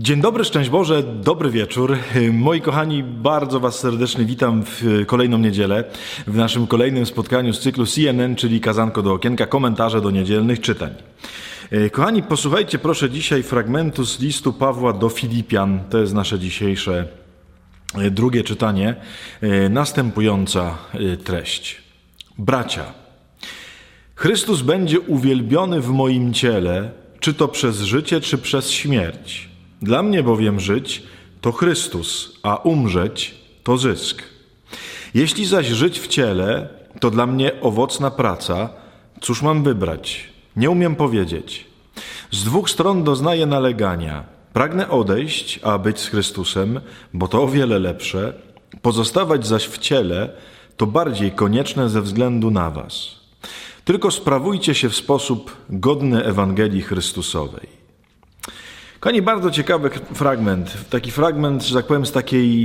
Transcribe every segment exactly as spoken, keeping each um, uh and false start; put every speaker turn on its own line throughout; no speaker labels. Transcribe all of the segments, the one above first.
Dzień dobry, szczęść Boże, dobry wieczór. Moi kochani, bardzo Was serdecznie witam w kolejną niedzielę, w naszym kolejnym spotkaniu z cyklu C N N, czyli Kazanko do okienka, komentarze do niedzielnych czytań. Kochani, posłuchajcie proszę dzisiaj fragmentu z listu Pawła do Filipian. To jest nasze dzisiejsze drugie czytanie. Następująca treść. Bracia, Chrystus będzie uwielbiony w moim ciele, czy to przez życie, czy przez śmierć. Dla mnie bowiem żyć to Chrystus, a umrzeć to zysk. Jeśli zaś żyć w ciele, to dla mnie owocna praca. Cóż mam wybrać? Nie umiem powiedzieć. Z dwóch stron doznaję nalegania. Pragnę odejść, a być z Chrystusem, bo to o wiele lepsze. Pozostawać zaś w ciele to bardziej konieczne ze względu na was. Tylko sprawujcie się w sposób godny Ewangelii Chrystusowej. Kochani, bardzo ciekawy fragment, taki fragment, że tak powiem, z takiej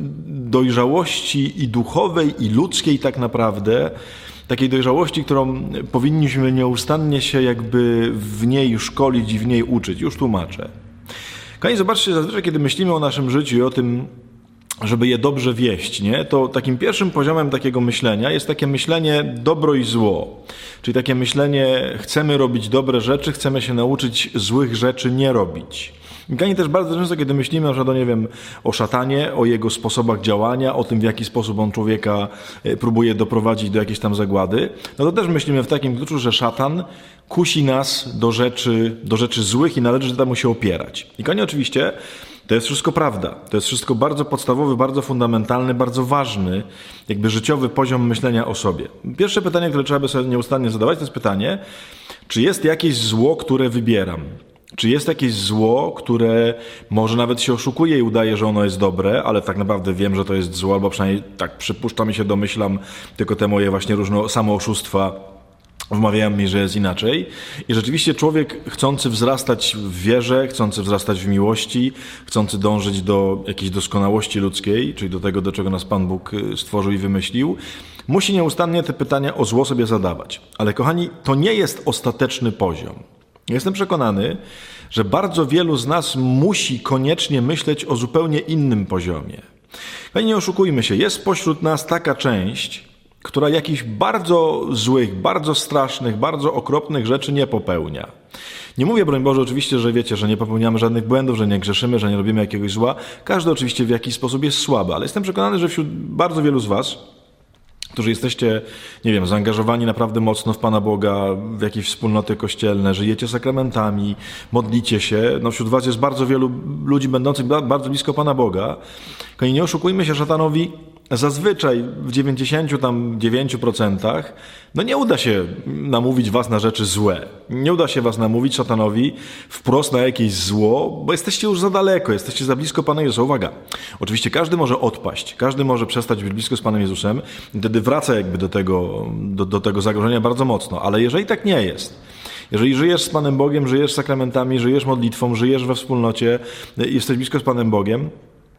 dojrzałości i duchowej, i ludzkiej tak naprawdę, takiej dojrzałości, którą powinniśmy nieustannie się jakby w niej szkolić i w niej uczyć. Już tłumaczę. Kochani, zobaczcie, zazwyczaj kiedy myślimy o naszym życiu i o tym, żeby je dobrze wieść, nie? To takim pierwszym poziomem takiego myślenia jest takie myślenie dobro i zło. Czyli takie myślenie, chcemy robić dobre rzeczy, chcemy się nauczyć złych rzeczy nie robić. I też bardzo często, kiedy myślimy na przykład, nie wiem, o szatanie, o jego sposobach działania, o tym, w jaki sposób on człowieka próbuje doprowadzić do jakiejś tam zagłady, no to też myślimy w takim kluczu, że szatan kusi nas do rzeczy, do rzeczy złych i należy temu się opierać. I konie oczywiście to jest wszystko prawda. To jest wszystko bardzo podstawowy, bardzo fundamentalny, bardzo ważny, jakby życiowy poziom myślenia o sobie. Pierwsze pytanie, które trzeba by sobie nieustannie zadawać, to jest pytanie, czy jest jakieś zło, które wybieram? Czy jest jakieś zło, które może nawet się oszukuje i udaje, że ono jest dobre, ale tak naprawdę wiem, że to jest zło, albo przynajmniej tak przypuszczam i się domyślam, tylko te moje właśnie różne samooszustwa wmawiają mi, że jest inaczej. I rzeczywiście człowiek chcący wzrastać w wierze, chcący wzrastać w miłości, chcący dążyć do jakiejś doskonałości ludzkiej, czyli do tego, do czego nas Pan Bóg stworzył i wymyślił, musi nieustannie te pytania o zło sobie zadawać. Ale kochani, to nie jest ostateczny poziom. Jestem przekonany, że bardzo wielu z nas musi koniecznie myśleć o zupełnie innym poziomie. Ale nie oszukujmy się, jest pośród nas taka część, która jakichś bardzo złych, bardzo strasznych, bardzo okropnych rzeczy nie popełnia. Nie mówię, broń Boże, oczywiście, że wiecie, że nie popełniamy żadnych błędów, że nie grzeszymy, że nie robimy jakiegoś zła. Każdy oczywiście w jakiś sposób jest słaby, ale jestem przekonany, że wśród bardzo wielu z was, którzy jesteście, nie wiem, zaangażowani naprawdę mocno w Pana Boga, w jakieś wspólnoty kościelne, żyjecie sakramentami, modlicie się, no wśród was jest bardzo wielu ludzi będących bardzo blisko Pana Boga. I nie oszukujmy się, szatanowi zazwyczaj w dziewięćdziesięciu dziewięciu procentach no nie uda się namówić was na rzeczy złe. Nie uda się was namówić szatanowi wprost na jakieś zło, bo jesteście już za daleko, jesteście za blisko Pana Jezusa. Uwaga, oczywiście każdy może odpaść, każdy może przestać być blisko z Panem Jezusem i wtedy wraca jakby do tego, do, do tego zagrożenia bardzo mocno. Ale jeżeli tak nie jest, jeżeli żyjesz z Panem Bogiem, żyjesz sakramentami, żyjesz modlitwą, żyjesz we wspólnocie, jesteś blisko z Panem Bogiem,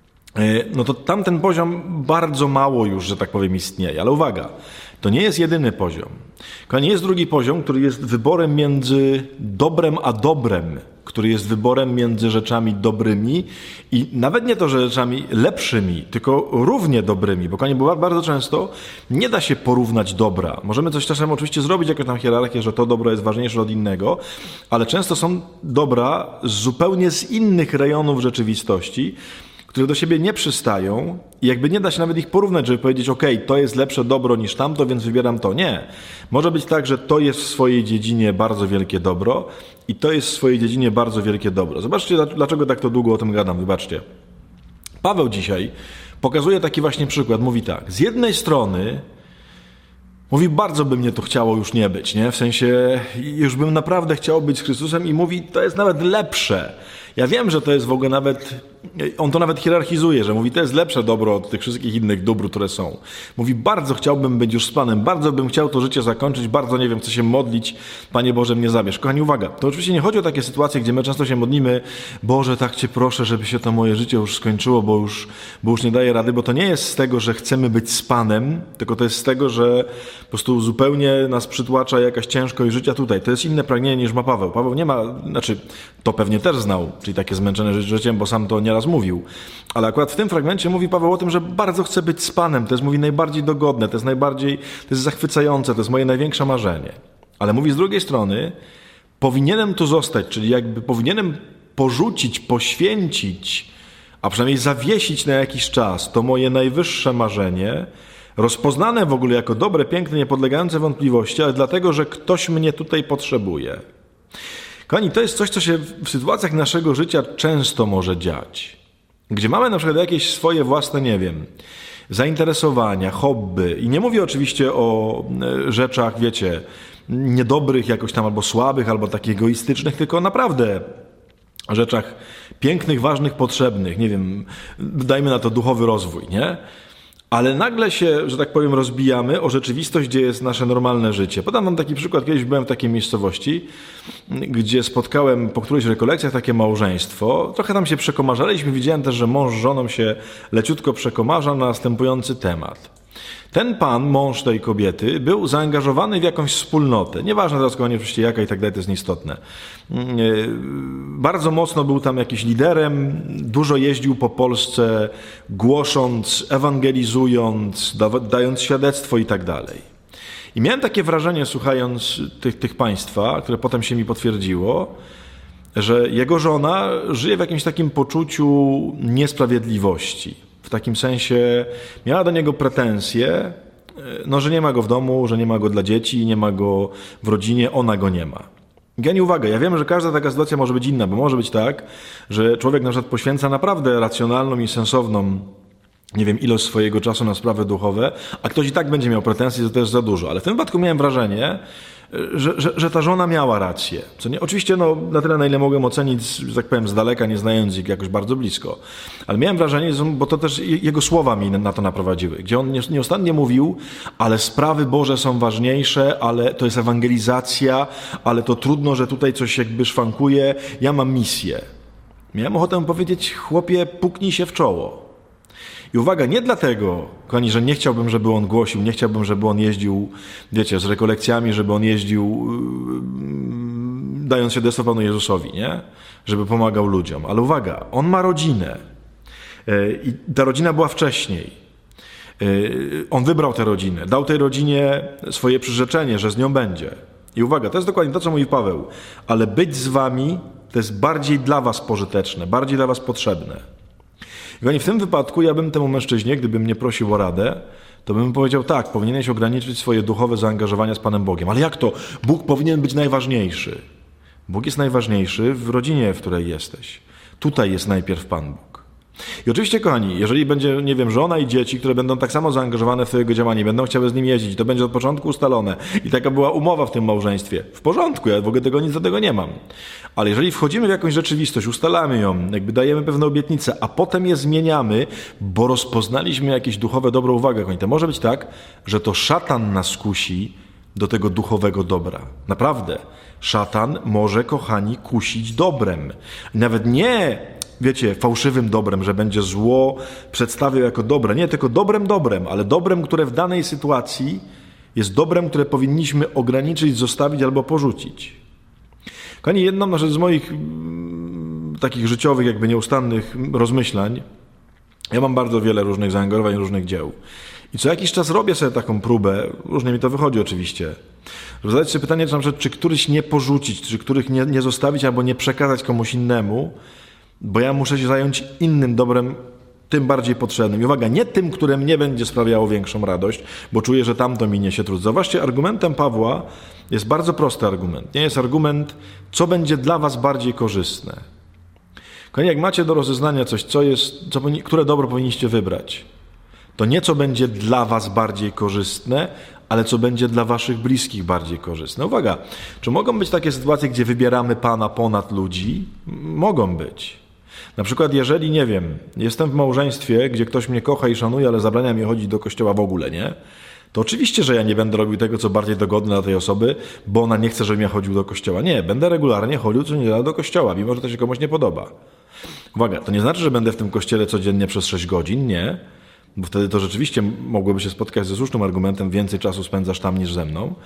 no to tamten poziom bardzo mało już, że tak powiem, istnieje. Ale uwaga, to nie jest jedyny poziom. Nie jest drugi poziom, który jest wyborem między dobrem a dobrem, który jest wyborem między rzeczami dobrymi i nawet nie to, że rzeczami lepszymi, tylko równie dobrymi, bo, bo bardzo często nie da się porównać dobra. Możemy coś czasem oczywiście zrobić, jakąś tam hierarchię, że to dobro jest ważniejsze od innego, ale często są dobra zupełnie z innych rejonów rzeczywistości, które do siebie nie przystają i jakby nie da się nawet ich porównać, żeby powiedzieć, ok, to jest lepsze dobro niż tamto, więc wybieram to. Nie. Może być tak, że to jest w swojej dziedzinie bardzo wielkie dobro i to jest w swojej dziedzinie bardzo wielkie dobro. Zobaczcie, dlaczego tak to długo o tym gadam. Wybaczcie. Paweł dzisiaj pokazuje taki właśnie przykład. Mówi tak, z jednej strony mówi, bardzo by mnie to chciało już nie być, nie? W sensie, już bym naprawdę chciał być z Chrystusem i mówi, to jest nawet lepsze. Ja wiem, że to jest w ogóle nawet, on to nawet hierarchizuje, że mówi, to jest lepsze dobro od tych wszystkich innych dóbr, które są. Mówi, bardzo chciałbym być już z Panem, bardzo bym chciał to życie zakończyć, bardzo, nie wiem, chcę się modlić, Panie Boże, mnie zabierz. Kochani, uwaga, to oczywiście nie chodzi o takie sytuacje, gdzie my często się modlimy, Boże, tak Cię proszę, żeby się to moje życie już skończyło, bo już, bo już nie daje rady, bo to nie jest z tego, że chcemy być z Panem, tylko to jest z tego, że po prostu zupełnie nas przytłacza jakaś ciężkość życia tutaj. To jest inne pragnienie niż ma Paweł. Paweł nie ma, znaczy, to pewnie też znał, czyli takie zmęczone ży- życiem, bo sam to nieraz mówił. Ale akurat w tym fragmencie mówi Paweł o tym, że bardzo chce być z Panem. To jest, mówi, najbardziej dogodne, to jest najbardziej, to jest zachwycające, to jest moje największe marzenie. Ale mówi z drugiej strony, powinienem tu zostać, czyli jakby powinienem porzucić, poświęcić, a przynajmniej zawiesić na jakiś czas to moje najwyższe marzenie, rozpoznane w ogóle jako dobre, piękne, niepodlegające wątpliwości, ale dlatego, że ktoś mnie tutaj potrzebuje. Kochani, to jest coś, co się w sytuacjach naszego życia często może dziać. Gdzie mamy na przykład jakieś swoje własne, nie wiem, zainteresowania, hobby. I nie mówię oczywiście o rzeczach, wiecie, niedobrych jakoś tam, albo słabych, albo takich egoistycznych, tylko naprawdę rzeczach pięknych, ważnych, potrzebnych. Nie wiem, dajmy na to duchowy rozwój, nie? Ale nagle się, że tak powiem, rozbijamy o rzeczywistość, gdzie jest nasze normalne życie. Podam wam taki przykład. Kiedyś byłem w takiej miejscowości, gdzie spotkałem po którejś rekolekcjach takie małżeństwo. Trochę tam się przekomarzaliśmy. Widziałem też, że mąż z żoną się leciutko przekomarza na następujący temat. Ten pan, mąż tej kobiety, był zaangażowany w jakąś wspólnotę. Nieważne teraz, kochani, oczywiście jaka i tak dalej, to jest nieistotne. Bardzo mocno był tam jakiś liderem, dużo jeździł po Polsce, głosząc, ewangelizując, dając świadectwo i tak dalej. I miałem takie wrażenie, słuchając tych, tych państwa, które potem się mi potwierdziło, że jego żona żyje w jakimś takim poczuciu niesprawiedliwości. W takim sensie miała do niego pretensje, no, że nie ma go w domu, że nie ma go dla dzieci, nie ma go w rodzinie, ona go nie ma. Ja nie uwaga, ja wiem, że każda taka sytuacja może być inna, bo może być tak, że człowiek na przykład poświęca naprawdę racjonalną i sensowną, nie wiem, ilość swojego czasu na sprawy duchowe, a ktoś i tak będzie miał pretensje, że to jest za dużo. Ale w tym wypadku miałem wrażenie, Że, że, że ta żona miała rację. Co nie? Oczywiście no, na tyle, na ile mogłem ocenić, że tak powiem, z daleka, nie znając ich jakoś bardzo blisko. Ale miałem wrażenie, bo to też jego słowa mi na to naprowadziły, gdzie on nieustannie mówił, ale sprawy Boże są ważniejsze, ale to jest ewangelizacja, ale to trudno, że tutaj coś jakby szwankuje, ja mam misję. Miałem ochotę powiedzieć, chłopie, puknij się w czoło. I uwaga, nie dlatego, kochani, że nie chciałbym, żeby on głosił, nie chciałbym, żeby on jeździł, wiecie, z rekolekcjami, żeby on jeździł, yy, dając świadectwo Panu Jezusowi, nie? Żeby pomagał ludziom. Ale uwaga, on ma rodzinę. Yy, I ta rodzina była wcześniej. Yy, on wybrał tę rodzinę, dał tej rodzinie swoje przyrzeczenie, że z nią będzie. I uwaga, to jest dokładnie to, co mówi Paweł. Ale być z wami to jest bardziej dla was pożyteczne, bardziej dla was potrzebne. I w tym wypadku ja bym temu mężczyźnie, gdybym mnie prosił o radę, to bym powiedział tak, powinieneś ograniczyć swoje duchowe zaangażowanie z Panem Bogiem. Ale jak to? Bóg powinien być najważniejszy. Bóg jest najważniejszy w rodzinie, w której jesteś. Tutaj jest najpierw Pan Bóg. I oczywiście, kochani, jeżeli będzie, nie wiem, żona i dzieci, które będą tak samo zaangażowane w Twojego działanie, będą chciały z nim jeździć, to będzie od początku ustalone i taka była umowa w tym małżeństwie. W porządku, ja w ogóle tego nic do tego nie mam. Ale jeżeli wchodzimy w jakąś rzeczywistość, ustalamy ją, jakby dajemy pewne obietnice, a potem je zmieniamy, bo rozpoznaliśmy jakieś duchowe dobro, uwaga, kochani, to może być tak, że to szatan nas kusi do tego duchowego dobra. Naprawdę. Szatan może, kochani, kusić dobrem. Nawet nie, wiecie, fałszywym dobrem, że będzie zło przedstawiał jako dobre. Nie, tylko dobrem dobrem, ale dobrem, które w danej sytuacji jest dobrem, które powinniśmy ograniczyć, zostawić albo porzucić. Kochani, jedną z moich m, takich życiowych, jakby nieustannych rozmyślań, ja mam bardzo wiele różnych zaangażowań, różnych dzieł. I co jakiś czas robię sobie taką próbę, różnie mi to wychodzi oczywiście, żeby zadać sobie pytanie, czy, na przykład, czy któryś nie porzucić, czy których nie, nie zostawić albo nie przekazać komuś innemu, bo ja muszę się zająć innym dobrem, tym bardziej potrzebnym. I uwaga, nie tym, które mnie będzie sprawiało większą radość, bo czuję, że tamto mi niesie trud. Zauważcie, argumentem Pawła jest bardzo prosty argument. Nie jest argument, co będzie dla was bardziej korzystne. Kochani, jak macie do rozeznania coś, co jest, co, które dobro powinniście wybrać, to nie co będzie dla was bardziej korzystne, ale co będzie dla waszych bliskich bardziej korzystne. Uwaga, czy mogą być takie sytuacje, gdzie wybieramy Pana ponad ludzi? Mogą być. Na przykład, jeżeli, nie wiem, jestem w małżeństwie, gdzie ktoś mnie kocha i szanuje, ale zabrania mi chodzić do kościoła w ogóle, nie? To oczywiście, że ja nie będę robił tego, co bardziej dogodne dla tej osoby, bo ona nie chce, żebym ja chodził do kościoła. Nie, będę regularnie chodził co niedziela do kościoła, mimo że to się komuś nie podoba. Uwaga, to nie znaczy, że będę w tym kościele codziennie przez sześć godzin, nie? Bo wtedy to rzeczywiście mogłoby się spotkać ze słusznym argumentem, więcej czasu spędzasz tam niż ze mną.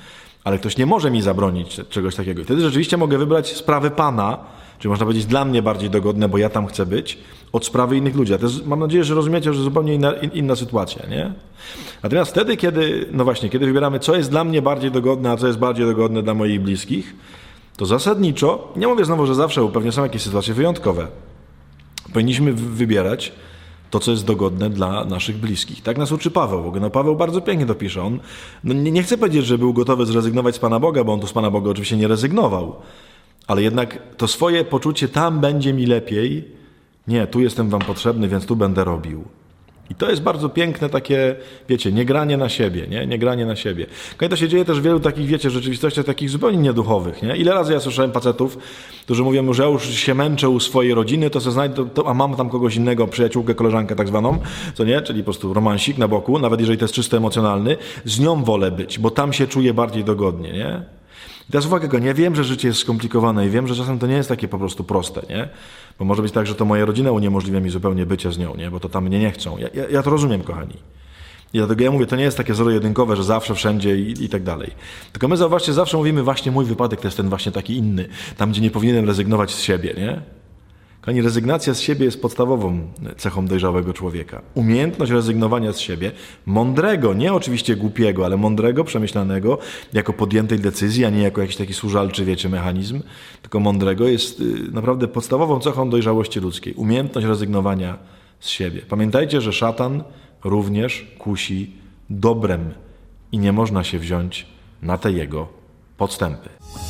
ale ktoś nie może mi zabronić czegoś takiego. I wtedy rzeczywiście mogę wybrać sprawy Pana, czyli można powiedzieć dla mnie bardziej dogodne, bo ja tam chcę być, od sprawy innych ludzi. A to jest, mam nadzieję, że rozumiecie, że zupełnie inna, inna sytuacja, nie? Natomiast wtedy, kiedy, no właśnie, kiedy wybieramy, co jest dla mnie bardziej dogodne, a co jest bardziej dogodne dla moich bliskich, to zasadniczo, nie mówię znowu, że zawsze, bo pewnie są jakieś sytuacje wyjątkowe, powinniśmy wybierać to, co jest dogodne dla naszych bliskich. Tak nas uczy Paweł. W ogóle no, Paweł bardzo pięknie to pisze. On, no, nie, nie chcę powiedzieć, że był gotowy zrezygnować z Pana Boga, bo on tu z Pana Boga oczywiście nie rezygnował, ale jednak to swoje poczucie, tam będzie mi lepiej, nie, tu jestem wam potrzebny, więc tu będę robił. I to jest bardzo piękne takie, wiecie, niegranie na siebie, nie? Niegranie na siebie. I to się dzieje też w wielu takich, wiecie, rzeczywistościach takich zupełnie nieduchowych, nie? Ile razy ja słyszałem facetów, którzy mówią, że ja już się męczę u swojej rodziny, to sobie znajdę, to, a mam tam kogoś innego, przyjaciółkę, koleżankę tak zwaną, co nie? Czyli po prostu romansik na boku, nawet jeżeli to jest czysto emocjonalny, z nią wolę być, bo tam się czuję bardziej dogodnie, nie? I teraz uwaga, nie wiem, że życie jest skomplikowane i wiem, że czasem to nie jest takie po prostu proste, nie? Bo może być tak, że to moja rodzina uniemożliwia mi zupełnie bycie z nią, nie? Bo to tam mnie nie chcą. Ja, ja, ja to rozumiem, kochani. I dlatego ja mówię, to nie jest takie zero-jedynkowe, że zawsze, wszędzie i, i tak dalej. Tylko my, zauważcie, zawsze mówimy, właśnie mój wypadek to jest ten właśnie taki inny, tam, gdzie nie powinienem rezygnować z siebie, nie? Kochani, rezygnacja z siebie jest podstawową cechą dojrzałego człowieka. Umiejętność rezygnowania z siebie, mądrego, nie oczywiście głupiego, ale mądrego, przemyślanego, jako podjętej decyzji, a nie jako jakiś taki służalczy, wiecie, mechanizm, tylko mądrego jest naprawdę podstawową cechą dojrzałości ludzkiej. Umiejętność rezygnowania z siebie. Pamiętajcie, że szatan również kusi dobrem i nie można się wziąć na te jego podstępy.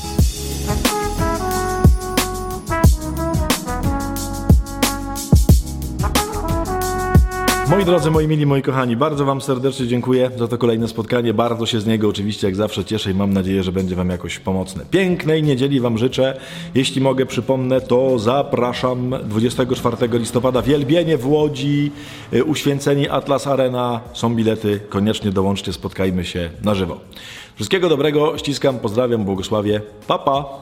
Moi drodzy, moi mili, moi kochani, bardzo wam serdecznie dziękuję za to kolejne spotkanie. Bardzo się z niego oczywiście jak zawsze cieszę i mam nadzieję, że będzie wam jakoś pomocne. Pięknej niedzieli wam życzę. Jeśli mogę, przypomnę, to zapraszam dwudziestego czwartego listopada. Wielbienie w Łodzi, uświęceni Atlas Arena. Są bilety, koniecznie dołączcie, spotkajmy się na żywo. Wszystkiego dobrego, ściskam, pozdrawiam, błogosławię. Pa, pa!